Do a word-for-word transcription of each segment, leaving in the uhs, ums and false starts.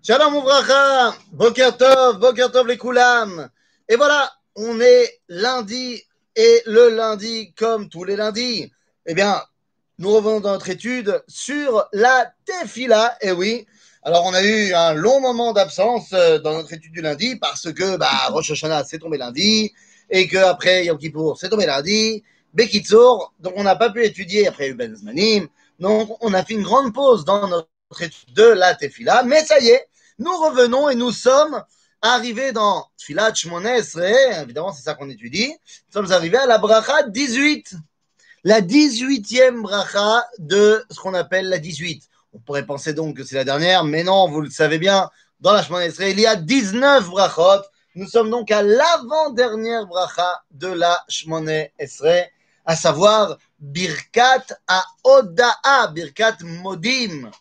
Shalom Ouvracha, Boker Tov, Boker Tov les Koulam. Et voilà, on est lundi, et le lundi, comme tous les lundis, eh bien, nous revenons dans notre étude sur la Tefila. Et oui, alors on a eu un long moment d'absence dans notre étude du lundi parce que bah, Rosh Hashanah c'est tombé lundi, et qu'après Yom Kippour c'est tombé lundi, Bekitzour, donc on n'a pas pu étudier après Ben Zmanim. Donc on a fait une grande pause dans notre étude de la Tefila, mais ça y est, nous revenons et nous sommes arrivés dans Tfilat Shmoneh Esrei, évidemment c'est ça qu'on étudie, nous sommes arrivés à la bracha dix-huit, la dix-huitième bracha de ce qu'on appelle la dix-huit. On pourrait penser donc que c'est la dernière, mais non, vous le savez bien, dans la Shmoneh Esrei, il y a dix-neuf brachot, nous sommes donc à l'avant-dernière bracha de la Shmoneh Esrei, à savoir Birkat HaOda'a, Birkat Modim.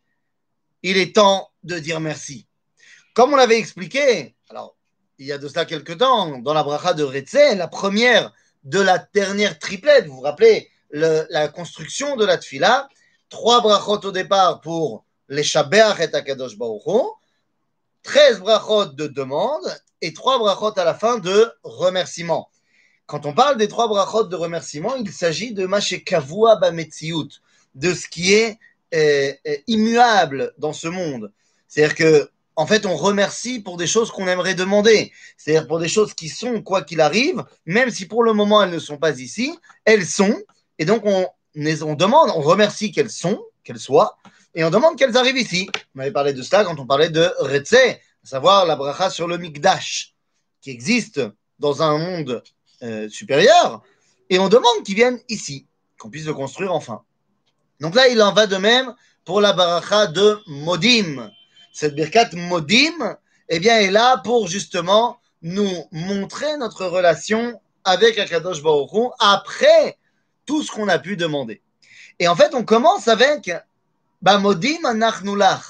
Il est temps de dire merci. Comme on l'avait expliqué, alors, il y a de cela quelques temps, dans la bracha de Retzé, la première de la dernière triplette, vous vous rappelez, le, la construction de la Tfila, trois brachot au départ pour les Shabeach et Akadosh Baruch Hu, treize brachot de demande et trois brachot à la fin de remerciement. Quand on parle des trois brachot de remerciement, il s'agit de Mashe Kavua Bametziut, de ce qui est euh, euh, immuable dans ce monde. C'est-à-dire que, en fait, on remercie pour des choses qu'on aimerait demander. C'est-à-dire pour des choses qui sont, quoi qu'il arrive, même si pour le moment elles ne sont pas ici, elles sont. Et donc, on, on demande, on remercie qu'elles sont, qu'elles soient, et on demande qu'elles arrivent ici. On avait parlé de cela quand on parlait de Retzé, à savoir la bracha sur le Mikdash, qui existe dans un monde euh, supérieur, et on demande qu'ils viennent ici, qu'on puisse le construire enfin. Donc là, il en va de même pour la bracha de Modim. Cette birkat Modim, eh bien, est là pour justement nous montrer notre relation avec Akadosh Baruch Hu après tout ce qu'on a pu demander. Et en fait, on commence avec bah, Modim anachnu lach.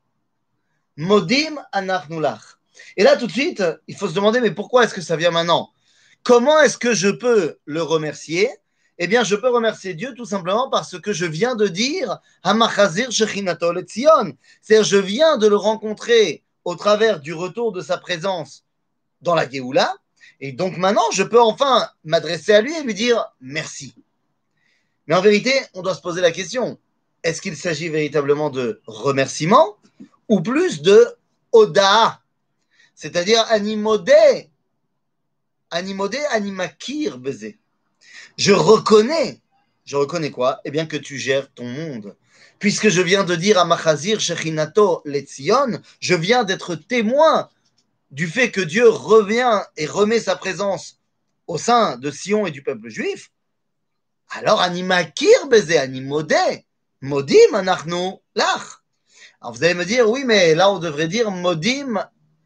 Modim anachnu lach. Et là, tout de suite, il faut se demander, mais pourquoi est-ce que ça vient maintenant? Comment est-ce que je peux le remercier? Eh bien, je peux remercier Dieu tout simplement parce que je viens de dire Hamachazir Shechinato le Tzion. C'est-à-dire, je viens de le rencontrer au travers du retour de sa présence dans la Géoula. Et donc maintenant, je peux enfin m'adresser à lui et lui dire merci. Mais en vérité, on doit se poser la question, est-ce qu'il s'agit véritablement de remerciement ou plus de Oda'a? C'est-à-dire animodé, animodé, animakir baiser. Je reconnais, je reconnais quoi? Eh bien que tu gères ton monde. Puisque je viens de dire à Machazir Shechinato Letzion, je viens d'être témoin du fait que Dieu revient et remet sa présence au sein de Sion et du peuple juif. Alors, animakir baiser, animodé, modim anachnu lach. Alors vous allez me dire, oui, mais là on devrait dire modim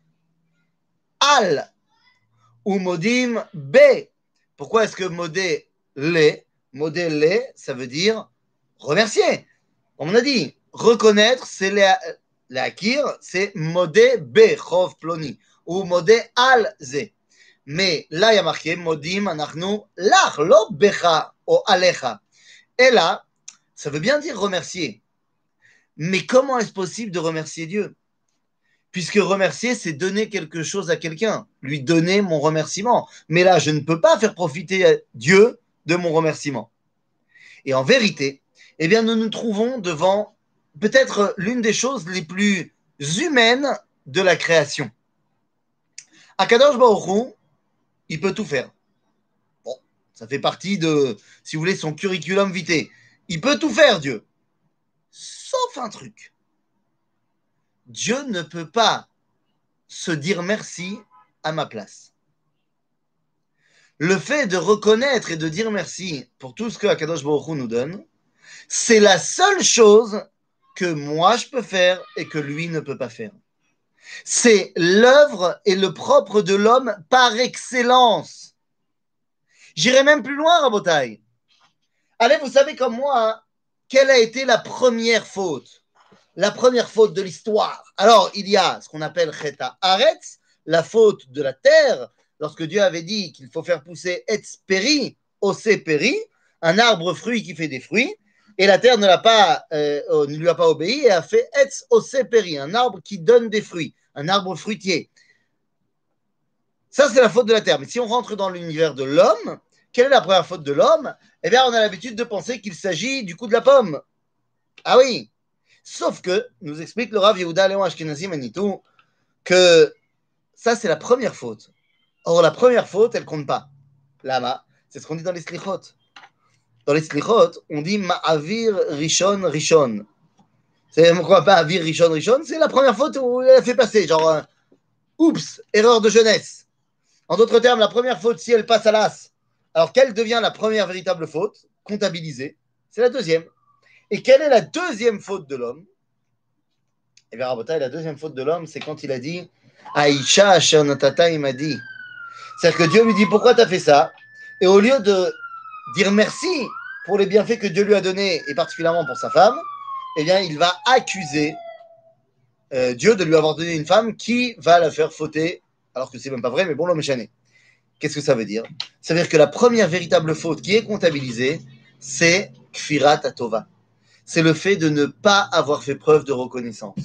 al ou modim b. Pourquoi est-ce que modé le, modé le, ça veut dire remercier. Comme on a dit, reconnaître, c'est l'akir, c'est modé b, chov ploni, ou modé al ze. Mais là, il y a marqué modim anachnu lach, lo becha ou alecha. Et là, ça veut bien dire remercier. Mais comment est-ce possible de remercier Dieu? Puisque remercier, c'est donner quelque chose à quelqu'un, lui donner mon remerciement. Mais là, je ne peux pas faire profiter Dieu de mon remerciement. Et en vérité, eh bien, nous nous trouvons devant peut-être l'une des choses les plus humaines de la création. Akadosh Baruch Hu, il peut tout faire. Bon, ça fait partie de, si vous voulez, son curriculum vitae. Il peut tout faire, Dieu. Sauf un truc. Dieu ne peut pas se dire merci à ma place. Le fait de reconnaître et de dire merci pour tout ce que Akadosh Baruch Hu nous donne, c'est la seule chose que moi je peux faire et que lui ne peut pas faire. C'est l'œuvre et le propre de l'homme par excellence. J'irai même plus loin, Rabotai. Allez, vous savez comme moi, hein, quelle a été la première faute? La première faute de l'histoire. Alors, il y a ce qu'on appelle Cheta Aretz, la faute de la terre, lorsque Dieu avait dit qu'il faut faire pousser Etz Peri, Ose Peri, un arbre fruit qui fait des fruits. Et la terre ne, l'a pas, euh, ne lui a pas obéi et a fait Etz Oseperi, un arbre qui donne des fruits, un arbre fruitier. Ça, c'est la faute de la terre. Mais si on rentre dans l'univers de l'homme, quelle est la première faute de l'homme? Eh bien, on a l'habitude de penser qu'il s'agit du coup de la pomme. Ah oui. Sauf que, nous explique le Rav Yehuda Léon Ashkenazi Manitou, que ça, c'est la première faute. Or, la première faute, elle compte pas. Lama, c'est ce qu'on dit dans les slichot. Dans les slichot, on dit Ma'avir Rishon Rishon. C'est quoi, pas Avir Rishon Rishon? C'est la première faute où elle a fait passer. Genre, euh, oups, erreur de jeunesse. En d'autres termes, la première faute, si elle passe à l'as, alors quelle devient la première véritable faute comptabilisée? C'est la deuxième. Et quelle est la deuxième faute de l'homme? Eh bien, Rabotai, la deuxième faute de l'homme, c'est quand il a dit Aïcha Asher Natata, il m'a dit. C'est-à-dire que Dieu lui dit pourquoi tu as fait ça? Et au lieu de dire merci pour les bienfaits que Dieu lui a donnés, et particulièrement pour sa femme, eh bien, il va accuser euh, Dieu de lui avoir donné une femme qui va la faire fauter, alors que c'est même pas vrai, mais bon, l'homme est chané. Qu'est-ce que ça veut dire? Ça veut dire que la première véritable faute qui est comptabilisée, c'est Kfirat Atova. C'est le fait de ne pas avoir fait preuve de reconnaissance.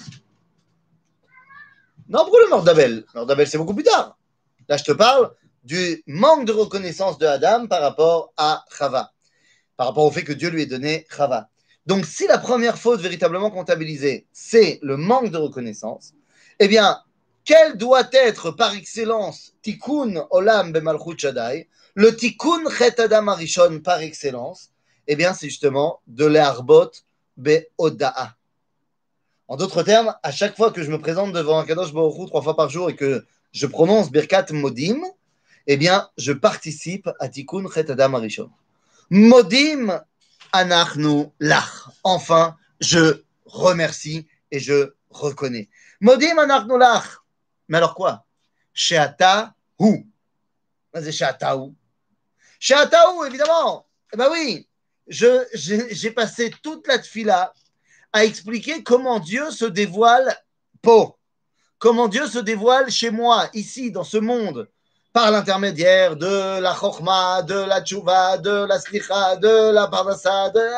Non, pour le mort d'Abel. Le mort d'Abel, c'est beaucoup plus tard. Là, je te parle du manque de reconnaissance de Adam par rapport à Chava, par rapport au fait que Dieu lui ait donné Chava. Donc, si la première faute véritablement comptabilisée, c'est le manque de reconnaissance, eh bien, quel doit être par excellence Tikkun Olam Bemalchut Shaddai, le Tikkun Chet Adam Arishon par excellence? Eh bien, c'est justement de l'Arbot Be'oda'a. En d'autres termes, à chaque fois que je me présente devant un Kadosh Baruch Hu trois fois par jour et que je prononce Birkat Modim, eh bien, je participe à Tikkun Chet Adam Arishon. Modim Anachnu Lach. Enfin, je remercie et je reconnais. Modim Anachnu Lach. Mais alors quoi? Sheata Hu. C'est Sheata Hu. Sheata Hu, évidemment. Eh ben oui, je, j'ai, j'ai passé toute la tfila à expliquer comment Dieu se dévoile pour, comment Dieu se dévoile chez moi, ici, dans ce monde, par l'intermédiaire de la chokma, de la tchouva, de la slicha, de la parnassa, de...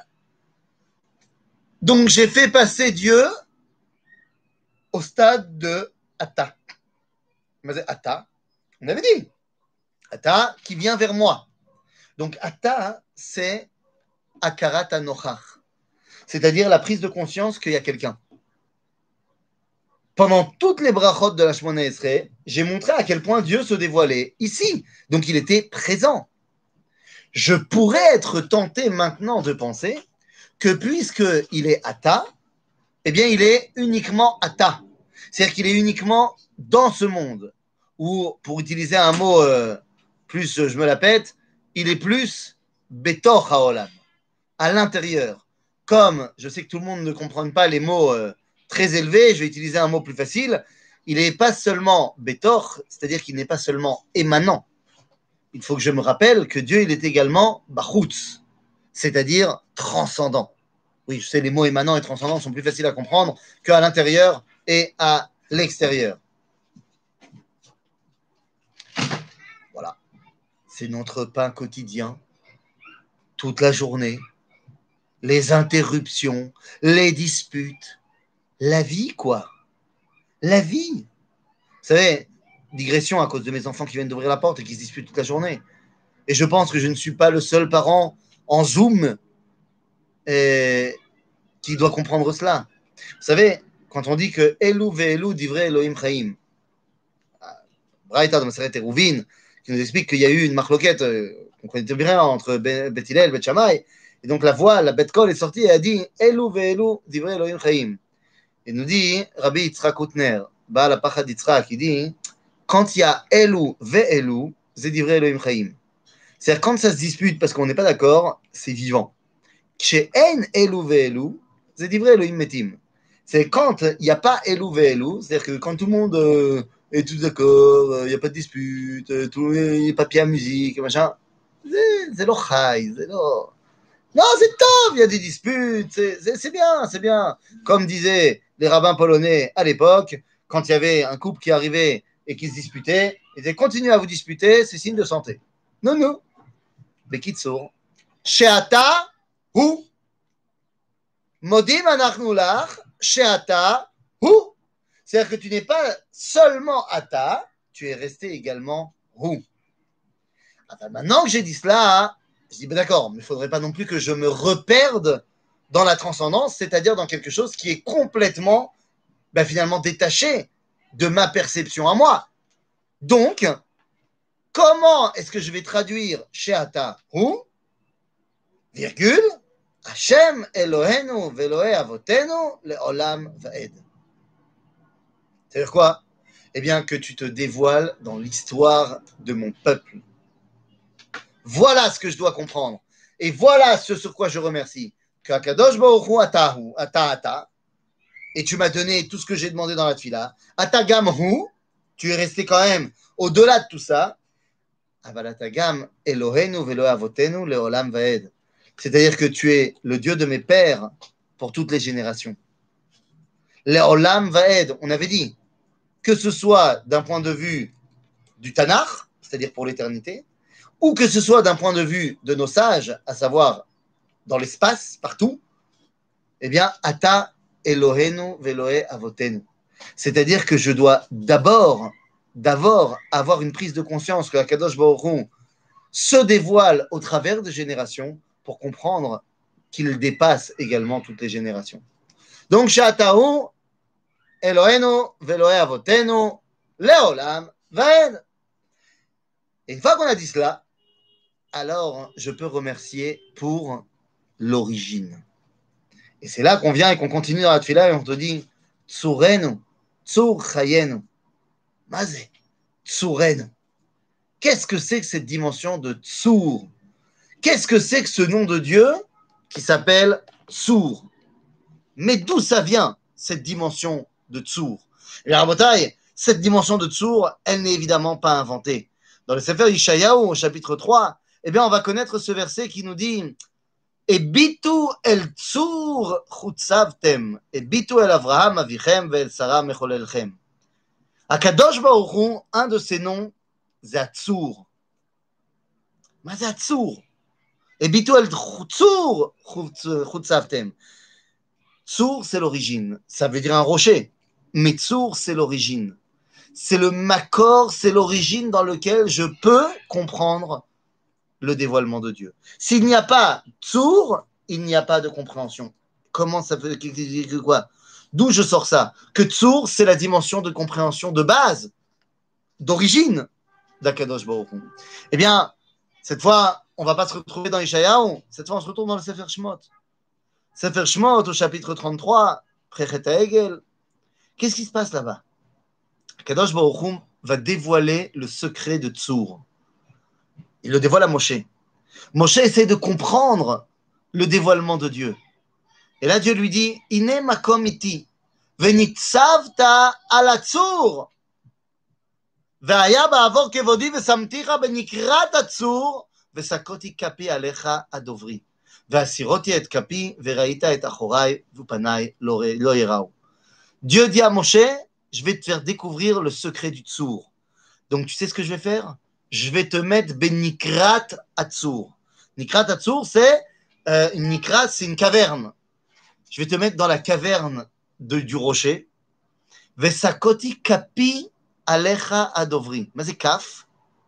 Donc j'ai fait passer Dieu au stade de Atta. Mais c'est Atta, on avait dit. Atta qui vient vers moi. Donc Atta, c'est Akarat Anochach. C'est-à-dire la prise de conscience qu'il y a quelqu'un. Pendant toutes les brachot de la Shemona Esrei, j'ai montré à quel point Dieu se dévoilait ici. Donc il était présent. Je pourrais être tenté maintenant de penser que puisqu'il est Atta, eh bien il est uniquement Atta. C'est-à-dire qu'il est uniquement dans ce monde. Ou pour utiliser un mot euh, plus, je me la pète, il est plus Betor Haolam, à l'intérieur. Comme je sais que tout le monde ne comprend pas les mots euh, très élevés, je vais utiliser un mot plus facile. Il n'est pas seulement Betor, c'est-à-dire qu'il n'est pas seulement émanant. Il faut que je me rappelle que Dieu, il est également Bachutz, c'est-à-dire transcendant. Oui, je sais, les mots émanant et transcendant sont plus faciles à comprendre qu'à l'intérieur et à l'extérieur. Voilà. C'est notre pain quotidien, toute la journée, les interruptions, les disputes, la vie, quoi. La vie. Vous savez, digression à cause de mes enfants qui viennent d'ouvrir la porte et qui se disputent toute la journée. Et je pense que je ne suis pas le seul parent en Zoom et qui doit comprendre cela. Vous savez, quand on dit que Elou ve'elou divrei Elohim chaim, Braïta de Maseret Eruvin, qui nous explique qu'il y a eu une marloquette euh, qu'on connaît bien entre Bet Hillel et Bet Shammai, et donc la voix, la Bet Kol est sortie et a dit Elou ve'elou divrei Elohim chaim. Et nous dit Rabbi Yitzhak Utner, Baal HaPachad Yitzhak, il dit quand il y a Elou ve'elou, c'est divrei Elohim chaim. C'est-à-dire quand ça se dispute parce qu'on n'est pas d'accord, c'est vivant. Chez En Elou ve'elou, c'est divrei Elohim metim. C'est quand il n'y a pas Elou ve'elou, c'est-à-dire que quand tout le monde euh, est tout d'accord, il euh, n'y a pas de dispute, euh, tout, il n'y a pas pied à musique, machin, c'est lo chai, c'est lo... Non, c'est top, il y a des disputes, c'est, c'est, c'est bien, c'est bien. Comme disaient les rabbins polonais à l'époque, quand il y avait un couple qui arrivait et qui se disputait, ils disaient continuez à vous disputer, c'est signe de santé. Non, non. Bekitsour, sheata hu, Modim anachnu lach she'ata hu. C'est-à-dire que tu n'es pas seulement ata, tu es resté également hu. Enfin, maintenant que j'ai dit cela, je dis ben d'accord, mais il ne faudrait pas non plus que je me reperde dans la transcendance, c'est-à-dire dans quelque chose qui est complètement, ben, finalement détaché de ma perception à moi. Donc, comment est-ce que je vais traduire she'ata hu, virgule, Hashem Elohenu ve'Elohei avotenu le'olam va'ed. C'est-à-dire quoi? Eh bien, que tu te dévoiles dans l'histoire de mon peuple. Voilà ce que je dois comprendre. Et voilà ce sur quoi je remercie. Que Akadosh Baruch Hu atahu, ata ata, et tu m'as donné tout ce que j'ai demandé dans la tfila. Atagam hu, tu es resté quand même au-delà de tout ça. Aval atagam Elohenu ve'Elohei avotenu le'olam va'ed. C'est-à-dire que tu es le Dieu de mes pères pour toutes les générations. Le'olam va'ed, on avait dit, que ce soit d'un point de vue du Tanakh, c'est-à-dire pour l'éternité, ou que ce soit d'un point de vue de nos sages, à savoir dans l'espace, partout, eh bien, Ata Elohenu ve'Elohei avotenu. C'est-à-dire que je dois d'abord, d'abord avoir une prise de conscience que Akadosh Baruch Hu se dévoile au travers des générations pour comprendre qu'il dépasse également toutes les générations. Donc, Sha'atahu Elohenu ve'Elohei avotenu le'olam va'ed. Et une fois qu'on a dit cela, alors je peux remercier pour l'origine. Et c'est là qu'on vient et qu'on continue dans la tefila et on te dit Tsurenu, Tsur Chayenu. Mazé, Tsurenu. Qu'est-ce que c'est que cette dimension de Tsur? Qu'est-ce que c'est que ce nom de Dieu qui s'appelle Tsur? Mais d'où ça vient, cette dimension de Tsur? Et la Rabotai, cette dimension de Tsur, elle n'est évidemment pas inventée. Dans le Sefer Yeshayahu, au chapitre trois, eh bien, on va connaître ce verset qui nous dit Et bitu el Tsur chutzavtem, et bitu el Avraham avichem ve el Sarah mecholelchem. Akadosh Baruch Hu, un de ses noms, c'est Tsur. Mais c'est Tsur. Et bitu el Tsur chutzavtem. Tsur, c'est l'origine. Ça veut dire un rocher. Mais Tsur, c'est l'origine. C'est le makor, c'est l'origine dans lequel je peux comprendre le dévoilement de Dieu. S'il n'y a pas Tsur, il n'y a pas de compréhension. Comment ça fait quoi? D'où je sors ça? Que Tsur, c'est la dimension de compréhension de base, d'origine d'Akadosh Baruch Hu. Eh bien, cette fois, on ne va pas se retrouver dans Yeshayahu, cette fois, on se retrouve dans le Sefer Shemot. Sefer Shemot, au chapitre trente-trois, Prechet HaEgel. Qu'est-ce qui se passe là-bas? Akadosh Baruch Hu va dévoiler le secret de Tsur. Il le dévoile à Moshe. Moshe essaie de comprendre le dévoilement de Dieu. Et là, Dieu lui dit, Ine makom iti, venitzavta ala Tsur, ve'aya ba'avor kevodi ve'samticha benikrat atzur, ve'sakoti kapi alecha adovri, ve'asiroti et kapi, ve'raita et achorai, v'upanai lo yerau. Dieu dit à Moshe, je vais te faire découvrir le secret du Tsur. Donc, tu sais ce que je vais faire? Je vais te mettre benikrat atzur. Nikrat atzur, c'est euh, une nikrat, c'est une caverne. Je vais te mettre dans la caverne de, du rocher. Vesakoti kapi alecha adovri. Mais c'est kaf.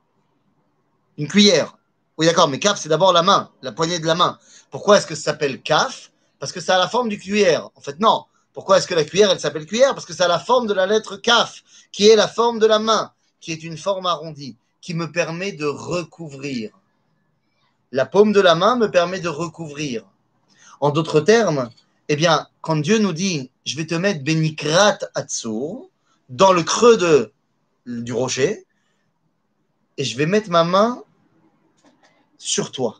Une cuillère. Oui, d'accord, mais kaf, c'est d'abord la main, la poignée de la main. Pourquoi est-ce que ça s'appelle kaf? Parce que ça a la forme du cuillère. En fait, non. Pourquoi est-ce que la cuillère, elle s'appelle cuillère? Parce que ça a la forme de la lettre kaf, qui est la forme de la main, qui est une forme arrondie, qui me permet de recouvrir. La paume de la main me permet de recouvrir. En d'autres termes, eh bien, quand Dieu nous dit « je vais te mettre benikrat atzur » dans le creux de, du rocher, et je vais mettre ma main sur toi.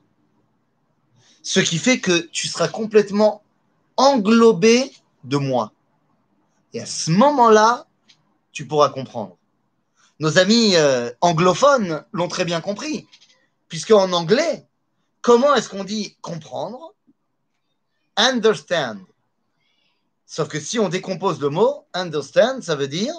Ce qui fait que tu seras complètement englobé de moi. Et à ce moment-là, tu pourras comprendre. Nos amis euh, anglophones l'ont très bien compris, puisque en anglais, comment est-ce qu'on dit comprendre? Understand. Sauf que si on décompose le mot, understand, ça veut dire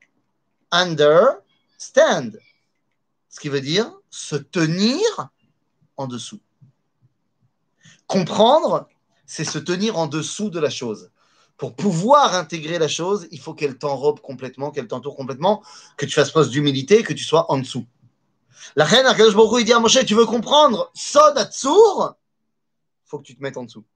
understand, ce qui veut dire se tenir en dessous. Comprendre, c'est se tenir en dessous de la chose. Pour pouvoir intégrer la chose, il faut qu'elle t'enrobe complètement, qu'elle t'entoure complètement, que tu fasses preuve d'humilité, que tu sois en dessous. La reine, Akadosh Baruch Hu, il dit à Moshe, tu veux comprendre Sod Hatzur, il faut que tu te mettes en dessous.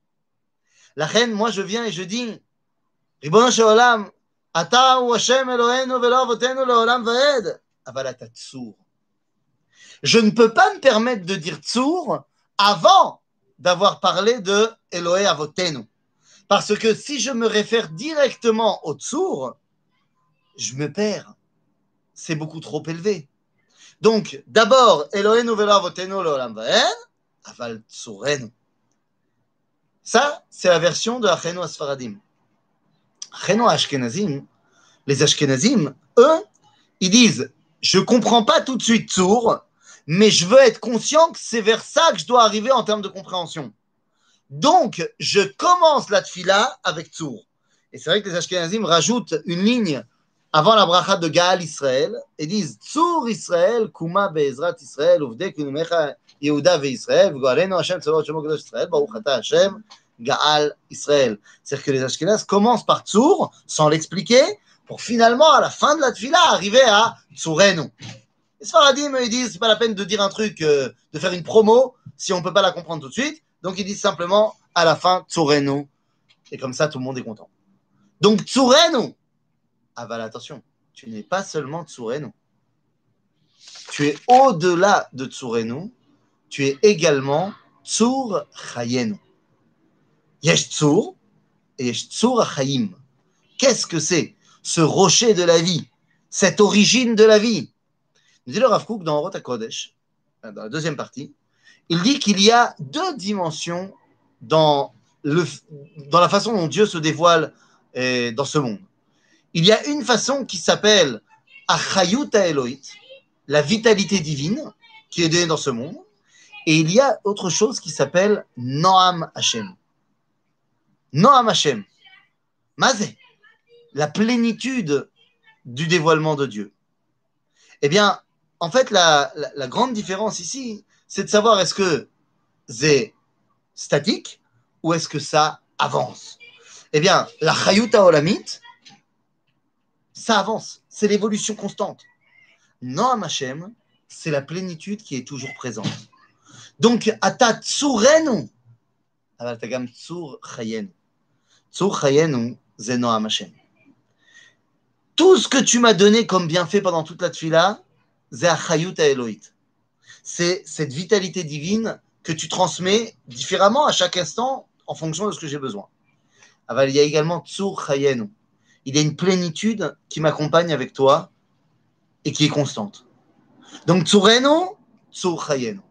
La reine, moi je viens et je dis, Ribono shel olam, ata hu Hashem Eloheinu velo avotenu leolam vaed, aval ata tzur. Je ne peux pas me permettre de dire tzur avant d'avoir parlé de Elohe avotenu. Parce que si je me réfère directement au tzur, je me perds. C'est beaucoup trop élevé. Donc, d'abord, Eloheinu velo avotenu leolam vaed, aval tzurenu. Ça, c'est la version de Achenu Asfaradim. Achenu Ashkenazim, les Ashkenazim, eux, ils disent, je ne comprends pas tout de suite Tzour, mais je veux être conscient que c'est vers ça que je dois arriver en termes de compréhension. Donc, je commence la tfila avec Tzour. Et c'est vrai que les Ashkenazim rajoutent une ligne avant la bracha de Gaal Israël et disent Tzour Israël, Kuma Be'ezrat Israël, Uvde Kunumecha Yehuda ve'Israël, V'goalenu Hashem Tzavot Shemo Kadosh Israël, Baruch Ata Hashem, Gaal Israël. C'est-à-dire que les Ashkenazes commencent par Tzour, sans l'expliquer, pour finalement, à la fin de la tfila, arriver à Tzurenu. Les Sfaradim, ils disent, c'est pas la peine de dire un truc, euh, de faire une promo, si on peut pas la comprendre tout de suite. Donc, ils disent simplement, à la fin, Tzurenu. Et comme ça, tout le monde est content. Donc, Tzurenu. Ah, bah, attention, tu n'es pas seulement Tzurenu. Tu es au-delà de Tzurenu. Tu es également Tzur Chayenu. Yesh Tzur et Yesh Tzur Chayim. Qu'est-ce que c'est ce rocher de la vie, cette origine de la vie? Nous dit le Rav Kook dans Orot HaKodesh, dans la deuxième partie, il dit qu'il y a deux dimensions dans, le, dans la façon dont Dieu se dévoile eh, dans ce monde. Il y a une façon qui s'appelle Achayut HaElohit, la vitalité divine qui est donnée dans ce monde, et il y a autre chose qui s'appelle Noam Hashem. Noam Hashem. Mazé. La plénitude du dévoilement de Dieu. Eh bien, en fait, la, la, la grande différence ici, c'est de savoir est-ce que c'est statique ou est-ce que ça avance. Eh bien, la Chayut HaOlamit, ça avance, c'est l'évolution constante. Noam Hashem, c'est la plénitude qui est toujours présente. Donc, Ata Tzurenu, aval tagam Tzur Chayenu. Tzur Chayenu, c'est Noam Hashem. Tout ce que tu m'as donné comme bienfait pendant toute la tfila, c'est Achayut HaElohit. C'est cette vitalité divine que tu transmets différemment à chaque instant en fonction de ce que j'ai besoin. Aval, il y a également Tzur Chayenu. Il y a une plénitude qui m'accompagne avec toi et qui est constante. Donc Tzurenu, Tzur Chayenu.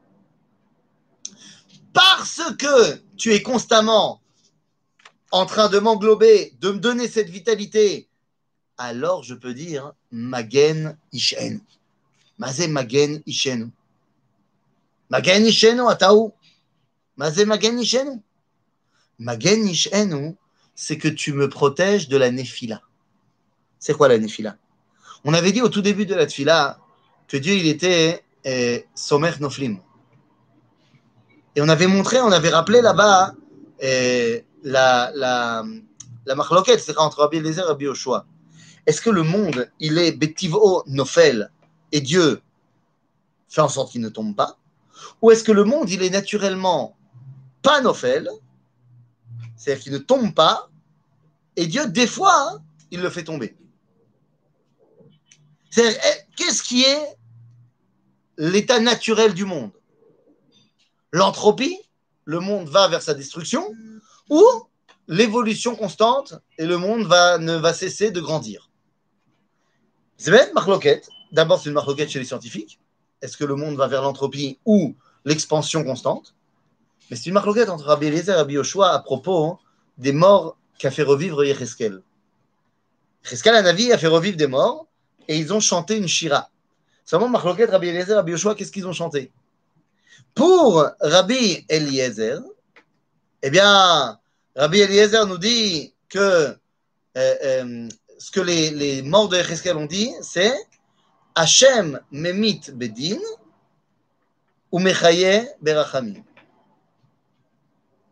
Parce que tu es constamment en train de m'englober, de me donner cette vitalité, alors je peux dire Magen Ishenu. Mazé Magen Ishenu. Magen Ishenu, Ataou. Mazé Magen Ishenu. Magen Ishenu, c'est que tu me protèges de la Néphila. C'est quoi la Néphila? On avait dit au tout début de la Tfila que Dieu, il était eh, Somer Noflim. Et on avait montré, on avait rappelé là-bas eh, la, la, la machloket, c'est entre Rabbi Eliezer et Rabbi Yoshua. Est-ce que le monde, il est Betivo Nofel et Dieu fait en sorte qu'il ne tombe pas? Ou est-ce que le monde, il est naturellement pas Nofel, c'est-à-dire qu'il ne tombe pas, et Dieu, des fois, hein, il le fait tomber? C'est-à-dire, qu'est-ce qui est l'état naturel du monde? L'entropie, le monde va vers sa destruction, ou l'évolution constante et le monde va, ne va cesser de grandir? C'est bien une marloquette. D'abord, c'est une marloquette chez les scientifiques. Est-ce que le monde va vers l'entropie ou l'expansion constante? Mais c'est une marloquette entre Rabbi Eliezer et Rabbi Yoshua à propos hein, des morts qu'a fait revivre Yecheskel. Yecheskel, un avis, a fait revivre des morts et ils ont chanté une shira. Seulement, marloquette, Rabbi Eliezer et Rabbi Yoshua, qu'est-ce qu'ils ont chanté? Pour Rabbi Eliezer, eh bien, Rabbi Eliezer nous dit que euh, euh, ce que les, les morts de Yecheskel ont dit, c'est Hashem memit bedin ou mechaye berachamim.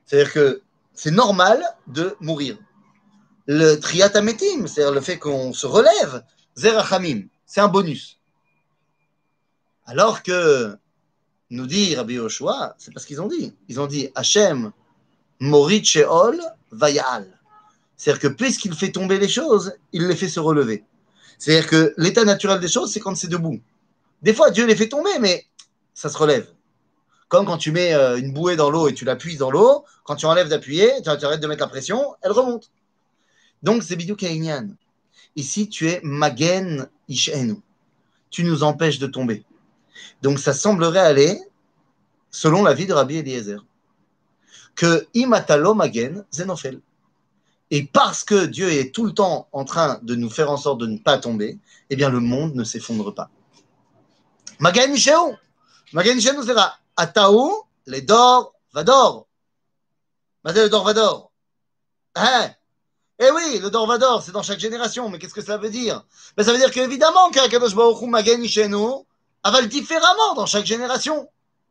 C'est-à-dire que c'est normal de mourir. Le Triyat Hametim, c'est-à-dire le fait qu'on se relève, Zerachamim, c'est un bonus. Alors que, nous dit Rabbi Yoshua, c'est pas ce qu'ils ont dit. Ils ont dit Hachem, Morit Sheol, Vayal. C'est-à-dire que puisqu'il fait tomber les choses, il les fait se relever. C'est-à-dire que l'état naturel des choses, c'est quand c'est debout. Des fois, Dieu les fait tomber, mais ça se relève. Comme quand tu mets une bouée dans l'eau et tu l'appuies dans l'eau, quand tu enlèves d'appuyer, tu arrêtes de mettre la pression, elle remonte. Donc, c'est Bidou Kainyan. Ici, tu es Magen Ishenu. Tu nous empêches de tomber. Donc, ça semblerait aller selon la vie de Rabbi Eliezer. Que Imatalo Magen Zenofel. Et parce que Dieu est tout le temps en train de nous faire en sorte de ne pas tomber, eh bien, le monde ne s'effondre pas. Magen Ishenu. Magen Ishenu, c'est là. Ataou, les dor, vador. Madé le dor, vador. Hein? Eh oui, le dor, vador, c'est dans chaque génération. Mais qu'est-ce que ça veut dire? Ben, ça veut dire qu'évidemment qu'Akadosh Baruch Hu Magen Ishenu avale différemment dans chaque génération.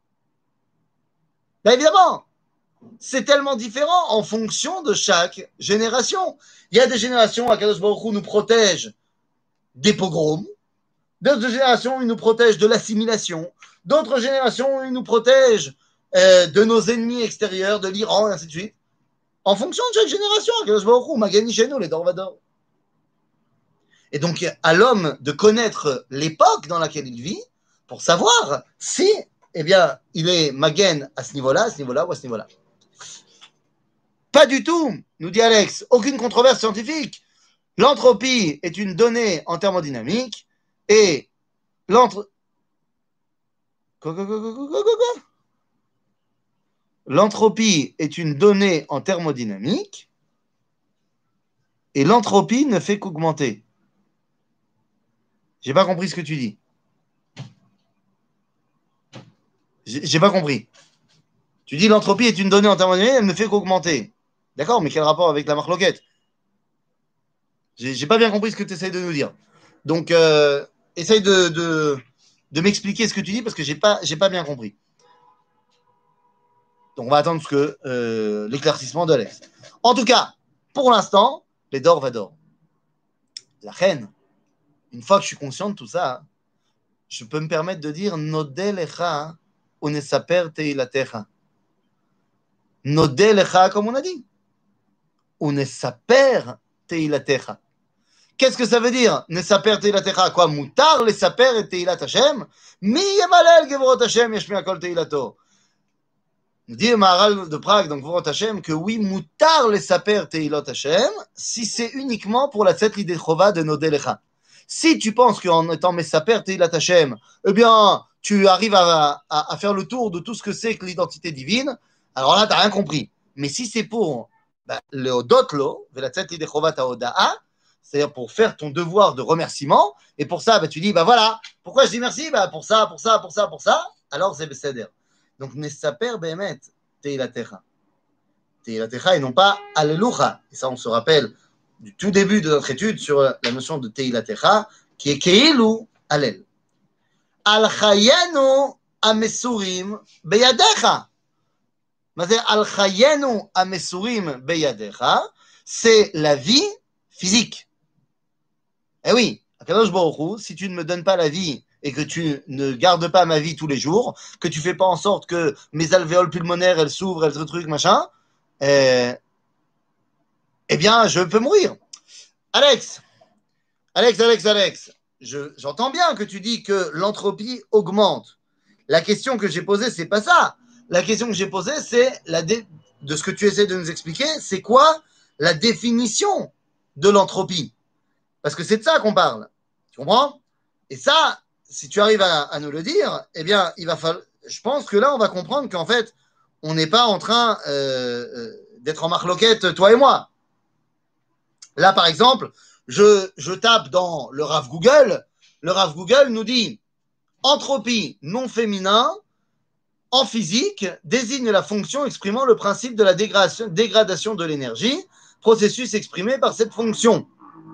Ben, évidemment. C'est tellement différent en fonction de chaque génération. Il y a des générations où Akadosh Baruch Hu nous protège des pogroms. D'autres générations où il nous protège de l'assimilation. D'autres générations où il nous protège euh, de nos ennemis extérieurs, de l'Iran, et ainsi de suite. En fonction de chaque génération, Akadosh Baruch Hu, Magani chez nous, les Dorvador. Et donc, à l'homme de connaître l'époque dans laquelle il vit, pour savoir si, eh bien, il est Magen à ce niveau-là, à ce niveau-là ou à ce niveau-là. Pas du tout, nous dit Alex, aucune controverse scientifique. L'entropie est une donnée en thermodynamique et l'entre... Quoi, quoi, quoi, quoi, quoi, quoi, quoi L'entropie est une donnée en thermodynamique et l'entropie ne fait qu'augmenter. J'ai pas compris ce que tu dis. J'ai, j'ai pas compris. Tu dis l'entropie est une donnée en thermodynamique, elle ne fait qu'augmenter. D'accord, mais quel rapport avec la marloquette? J'ai, j'ai pas bien compris ce que tu essayes de nous dire. Donc, euh, essaye de, de, de m'expliquer ce que tu dis parce que j'ai pas, j'ai pas bien compris. Donc, on va attendre ce que, euh, l'éclaircissement d'Alex. En tout cas, pour l'instant, les dor va dor. La reine, une fois que je suis conscient de tout ça, je peux me permettre de dire Nodelecha unesaper teilatecha. Nodelecha, comme on a dit. Unesaper teilatecha. Qu'est-ce que ça veut dire? Nesaper teilatecha. Quoi? Mutar les saper et teilat Hashem? Mi yemalel gevorot Hashem yeshmi akol teilato. Nous dit le Maharal de Prague, donc Vorot Hashem, que oui, mutar les saper teilot Hashem, si c'est uniquement pour la tzet l'idée chova de Nodelecha. Si tu penses qu'en étant Messaper teilat Hashem, eh bien, tu arrives à, à, à faire le tour de tout ce que c'est que l'identité divine, alors là, tu n'as rien compris. Mais si c'est pour bah, le Odotlo, la tzet l'idée chova ta Oda'a, c'est-à-dire pour faire ton devoir de remerciement, et pour ça, bah, tu dis, bah voilà, pourquoi je dis merci? Bah, pour ça, pour ça, pour ça, pour ça, alors c'est Besséder. Donc, Nesaper Behemet Teilatecha. Teilatecha et non pas Allélucha. Et ça, on se rappelle du tout début de notre étude sur la notion de Teilatecha, qui est Keilu Alel. Al Chayenu Amesurim Beyadecha. Mais Al Chayenu Amesurim Beyadecha, c'est la vie physique. Eh oui, Akadosh Baruch Hu, si tu ne me donnes pas la vie et que tu ne gardes pas ma vie tous les jours, que tu fais pas en sorte que mes alvéoles pulmonaires, elles s'ouvrent, elles se truc, machin, euh, eh bien, je peux mourir. Alex, Alex, Alex, Alex, je, j'entends bien que tu dis que l'entropie augmente. La question que j'ai posée, c'est pas ça. La question que j'ai posée, c'est la dé- de ce que tu essaies de nous expliquer, c'est quoi la définition de l'entropie? Parce que c'est de ça qu'on parle. Tu comprends? Et ça, si tu arrives à, à nous le dire, eh bien, il va falloir. Je pense que là, on va comprendre qu'en fait, on n'est pas en train euh, euh, d'être en marloquette, toi et moi. Là, par exemple, je, je tape dans le Rav Google. Le Rav Google nous dit entropie non féminin en physique désigne la fonction exprimant le principe de la dégradation, dégradation de l'énergie, processus exprimé par cette fonction.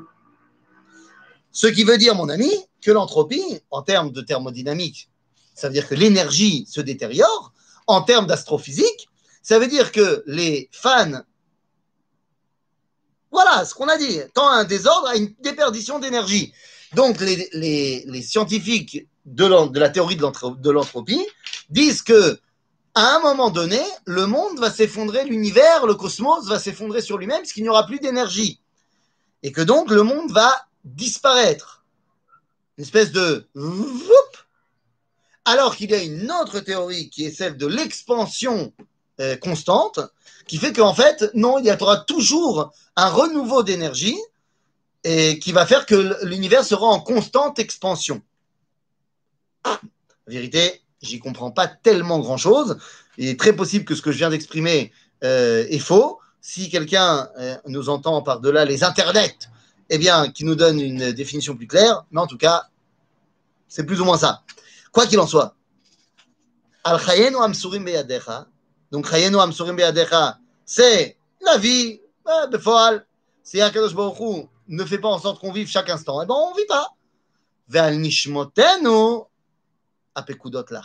Ce qui veut dire, mon ami, que l'entropie, en termes de thermodynamique, ça veut dire que l'énergie se détériore. En termes d'astrophysique, Ça veut dire que les fans, voilà ce qu'on a dit, tend à un désordre, à une déperdition d'énergie. Donc les, les, les scientifiques de, de la théorie de l'entropie disent que à un moment donné, le monde va s'effondrer, l'univers, le cosmos va s'effondrer sur lui-même parce qu'il n'y aura plus d'énergie. Et que donc le monde va disparaître. Une espèce de... Alors qu'il y a une autre théorie qui est celle de l'expansion euh, constante, qui fait qu'en fait, non, il y aura toujours un renouveau d'énergie et qui va faire que l'univers sera en constante expansion. La vérité, j'y comprends pas tellement grand-chose. Il est très possible que ce que je viens d'exprimer euh, est faux. Si quelqu'un euh, nous entend par-delà les internets, eh bien, qui nous donne une définition plus claire. Mais en tout cas, c'est plus ou moins ça. Quoi qu'il en soit. Al chayenu amsurim beyadecha. Donc, chayenu amsurim beyadecha, c'est la vie, euh, befoal. Si Akadosh Baruch Hu ne fait pas en sorte qu'on vive chaque instant, eh bien, on ne vit pas. Ve'al nishmotenu apekudot lach.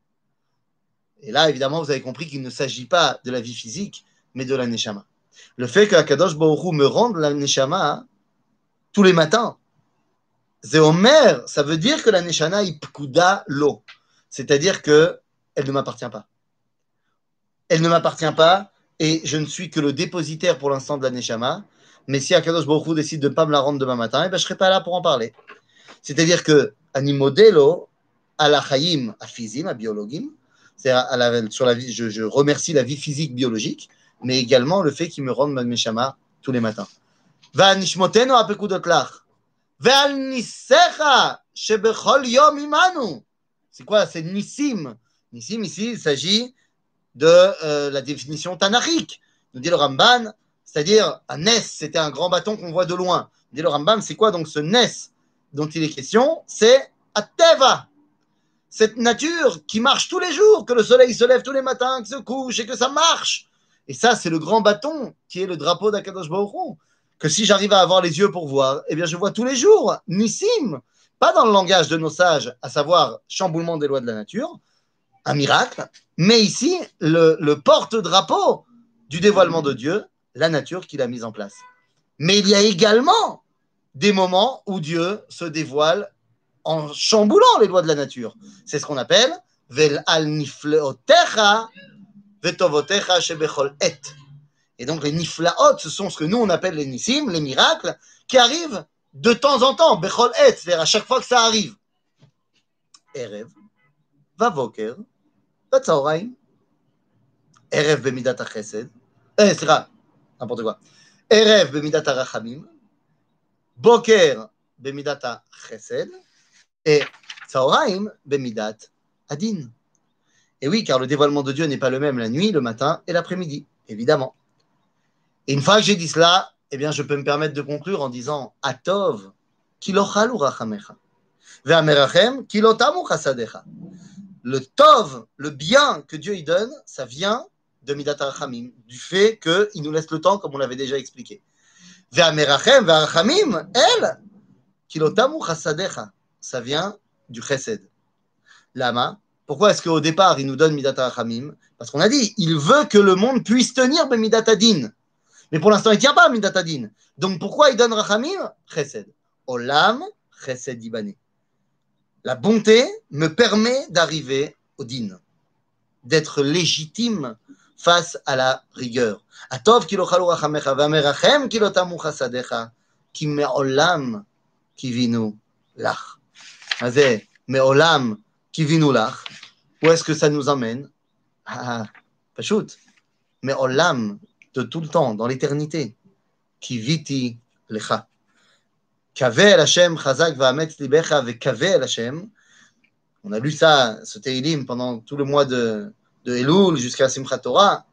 Et là, évidemment, vous avez compris qu'il ne s'agit pas de la vie physique, mais de la neshama. Le fait que Akadosh Baruch Hu me rende la neshama tous les matins, c'est Omer, ça veut dire que la neshama ipkuda lo, c'est-à-dire que elle ne m'appartient pas. Elle ne m'appartient pas, et je ne suis que le dépositaire pour l'instant de la neshama. Mais si Akadosh Baruch Hu décide de ne pas me la rendre demain matin, eh ben, je ne serai pas là pour en parler. C'est-à-dire que animodelo à la chayim, à physim, à biologim, c'est à la, sur la vie, je, je remercie la vie physique biologique, mais également le fait qu'il me rende ma neshama tous les matins. Va nishmotenu apekudot lach. Ve'al nisecha shebechol yom imanu. C'est quoi? C'est nissim. Nissim, ici, il s'agit de euh, la définition tanachique. Nous dit le Ramban, c'est-à-dire un nes, c'était un grand bâton qu'on voit de loin. Nous dit le Rambam, c'est quoi donc ce nes dont il est question? C'est Ateva. Cette nature qui marche tous les jours, que le soleil se lève tous les matins, que se couche et que ça marche. Et ça, c'est le grand bâton qui est le drapeau d'Akadosh Baruch Hu. Que si j'arrive à avoir les yeux pour voir, eh bien je vois tous les jours, Nissim, pas dans le langage de nos sages, à savoir chamboulement des lois de la nature, un miracle, mais ici, le, le porte-drapeau du dévoilement de Dieu, la nature qu'il a mise en place. Mais il y a également des moments où Dieu se dévoile en chamboulant les lois de la nature. C'est ce qu'on appelle Vel al nifleotecha vetovotecha shebechol et. Et donc les niflaot, ce sont ce que nous on appelle les nissim, les miracles, qui arrivent de temps en temps, bechol et, c'est-à-dire à chaque fois que ça arrive. Erev, vavoker, vatzaoraim, Erev bemidat ha-chesed, eh, c'est grave, n'importe quoi. Erev bemidat ha-rachamim, boker bemidat ha-chesed, et tzaoraim bemidat adin. Et oui, car le dévoilement de Dieu n'est pas le même la nuit, le matin et l'après-midi, évidemment. Et une fois que j'ai dit cela, eh bien, je peux me permettre de conclure en disant Atov, kilochalu rachamecha, ve'amerachem, kilotamu chasadecha. Le tov, le bien que Dieu y donne, ça vient de midat harachamim, du fait qu'il nous laisse le temps, comme on l'avait déjà expliqué. Ve'amerachem, ve'arachamim, el, kilotamu chasadecha. Ça vient du chesed. Lama. Pourquoi est-ce qu'au départ, il nous donne midat harachamim? Parce qu'on a dit, il veut que le monde puisse tenir be midat adin. Mais pour l'instant, il ne tient pas midat adin. Donc pourquoi il donne rachamim? Chesed. Olam, chesed ibane. La bonté me permet d'arriver au din, d'être légitime face à la rigueur. Atov ki lo chalu rachamecha ve'amerachem ki lo tamu chasadecha ki me'olam kivinu lach. Azeh, me'olam kivinu lach. Où est-ce que ça nous emmène? Ah, pachout. Me'olam, de tout le temps, dans l'éternité. Kiviti lecha. Kaveh el Hashem chazak va'ametz libecha ve'kaveh el Hashem. On a lu ça, ce Teilim, pendant tout le mois de, de Elul jusqu'à Simchat Torah.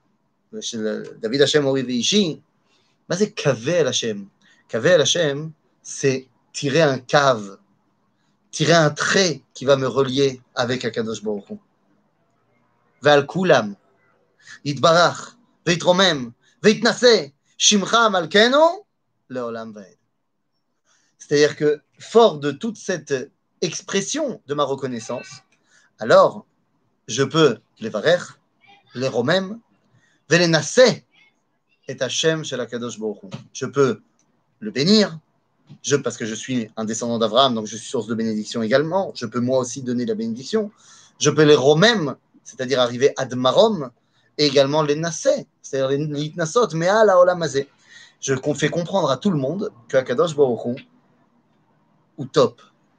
David Hashem Ori Veishi. Mais c'est Kaveh el Hashem. Kaveh el Hashem, c'est tirer un cave, tirer un trait qui va me relier avec Akadosh Baruch Hu. Ve'al kulam, yitbarach, ve'itromem, ve'itnaseh, shimcha malkenu, le'olam va'ed. C'est-à-dire que, fort de toute cette expression de ma reconnaissance, alors je peux les varer, les romem, Velenase et Hachem shel HaKadosh Baruch Hu. Je peux le bénir, je, parce que je suis un descendant d'Abraham, donc je suis source de bénédiction également. Je peux moi aussi donner la bénédiction. Je peux les romem, c'est-à-dire arriver ad marom, et également les naseh, c'est-à-dire les nitnasot, mais à la olam hazeh. Je fais comprendre à tout le monde que HaKadosh Baruch Hu ou top.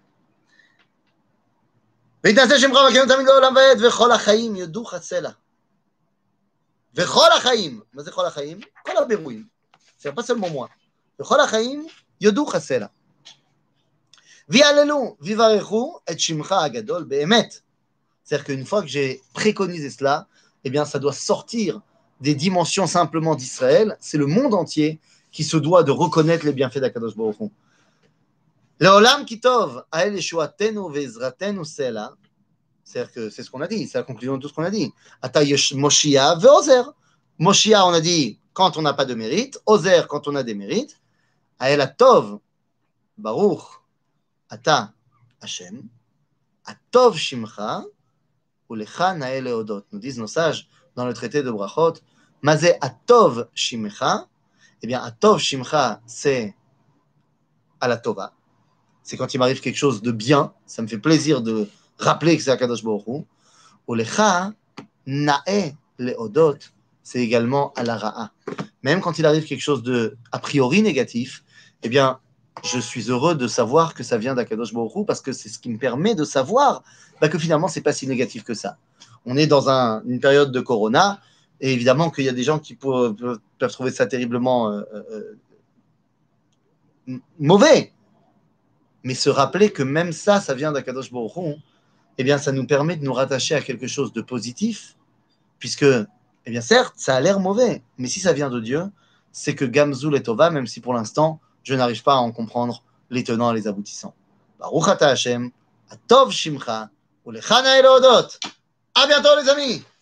ויתנשא שמך וכן תמיד לעולם ועד וכל החיים יודו חצלה. וכל החיים, מה זה כל החיים? כל הבירואים. C'est pas seulement moi. וכל החיים יודו חצלה. ויעללו ויברכו את שמך הגדול באמת. C'est-à-dire qu'une fois que j'ai préconisé cela, eh bien ça doit sortir des dimensions simplement d'Israël. C'est le monde entier qui se doit de reconnaître les bienfaits d'Akadosh Baruch Hu. Leolam kitov ael yeshuatenu ve'ezratenu sela. C'est-à-dire que c'est ce qu'on a dit, c'est la conclusion de tout ce qu'on a dit. Ata Moshia ve'ozer. Moshia, on a dit quand on n'a pas de mérite. Ozer, quand on a des mérites. Ael atov, Baruch, Ata Hashem, Atov Shimcha, Ulecha Nael Leodot. Nous disent nos sages dans le traité de Brachot, Mazé Atov Shimcha. Eh bien, Atov Shimcha, c'est à la Tova. C'est quand il m'arrive quelque chose de bien, ça me fait plaisir de rappeler que c'est Akadosh Baruch Hu. Ulecha Nae Leodot, c'est également à la Ra'a. Même quand il arrive quelque chose de a priori négatif, eh bien, je suis heureux de savoir que ça vient d'Akadosh Baruch Hu parce que c'est ce qui me permet de savoir bah, que finalement, c'est pas si négatif que ça. On est dans un, une période de Corona et évidemment qu'il y a des gens qui peuvent, peuvent trouver ça terriblement euh, euh, mauvais. Mais se rappeler que même ça, ça vient d'Akadosh Baruch Hu, eh bien, ça nous permet de nous rattacher à quelque chose de positif, puisque, eh bien, certes, ça a l'air mauvais, mais si ça vient de Dieu, c'est que Gamzul et Tova, même si pour l'instant, je n'arrive pas à en comprendre les tenants et les aboutissants. Baruch Ata Hashem, Atov Shimcha, Ulecha Nael Leodot. À bientôt, les amis!